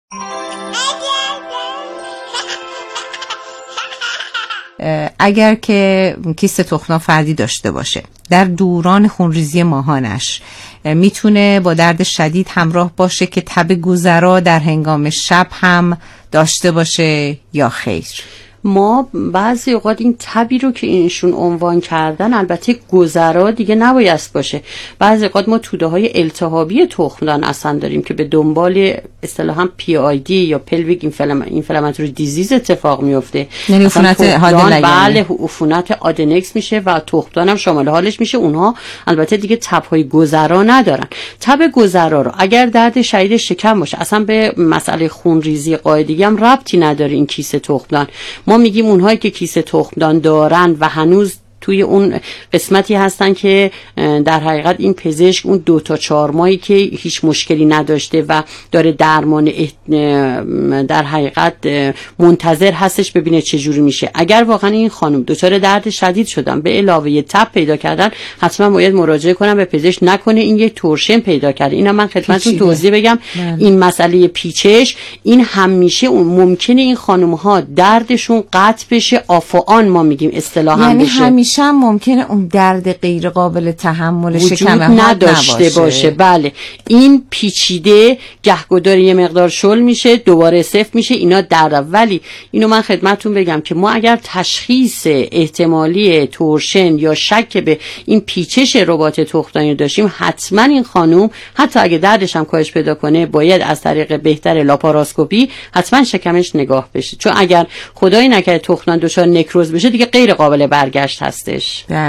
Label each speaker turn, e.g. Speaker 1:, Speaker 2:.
Speaker 1: اگر که کیست تخمدان فردی داشته باشه در دوران خونریزی ماهانش میتونه با درد شدید همراه باشه که تب گذرا در هنگام شب هم داشته باشه یا خیر؟
Speaker 2: ما بعضی اوقات این تبی رو که اینشون عنوان کردن، البته گذرا دیگه نباید باشه. بعضی اوقات ما توده های التهابی تخمدان اصلا داریم که به دنبال اصطلاحاً PID یا pelvic inflammatory disease اتفاق میفته.
Speaker 1: یعنی عفونت حاد،
Speaker 2: بله، عفونت آدنکس میشه و تخمدان هم شامل حالش میشه. اونها البته دیگه تب‌های گذرا ندارن. تب گذرا رو اگر درد شدید شکم باشه، اصلا به مسئله خونریزی قاعدگی هم ربطی نداره این کیسه تخمدان. ما میگیم اونهایی که کیسه تخمدان دارن و هنوز توی اون قسمتی هستن که در حقیقت این پزشک اون 2 تا 4 ماهی که هیچ مشکلی نداشته و داره درمان در حقیقت منتظر هستش ببینه چه جوری میشه. اگر واقعا این خانم دچار درد شدید شدن به علاوه تب پیدا کردن، حتما باید مراجعه کنن به پزشک، نکنه این یک تورشن پیدا کرده. اینا من خدمتتون توضیح بگم این مسئله پیچش این همیشه ممکنه این خانم ها دردشون قطع بشه، آف و آن ما میگیم اصطلاحاً
Speaker 1: یعنی
Speaker 2: بشه.
Speaker 1: همیشه ممکنه اون درد غیر قابل تحمل شکم
Speaker 2: نداشته باشه. بله، این پیچیده گهگداری یه مقدار شل میشه، دوباره صفر میشه، اینا درد. ولی اینو من خدمتتون بگم که ما اگر تشخیص احتمالی تورشن یا شک به این پیچش رباط تخمدانی داشتیم، حتما این خانم حتی اگه دردش هم کاهش پیدا کنه باید از طریق بهتر لاپاراسکوپی حتما شکمش نگاه بشه، چون اگر خدای نکرده تخمدان دچار نکروز بشه دیگه غیر قابل برگشت هستش.